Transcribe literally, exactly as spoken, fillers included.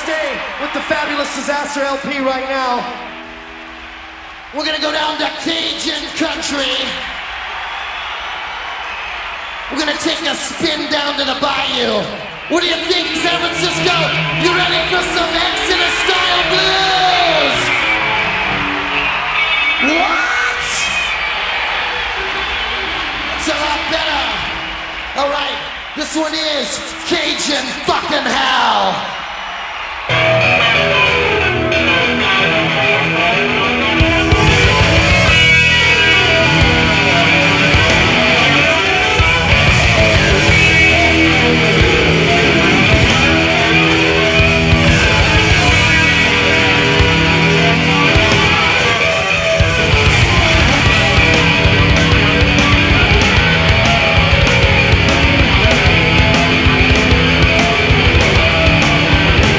stay with the Fabulous Disaster L P right now. We're gonna go down to Cajun country. We're gonna take a spin down to the bayou. What do you think, San Francisco? You ready for some Exodus style blues? What? It's a lot better. All right, this one is Cajun fucking hell.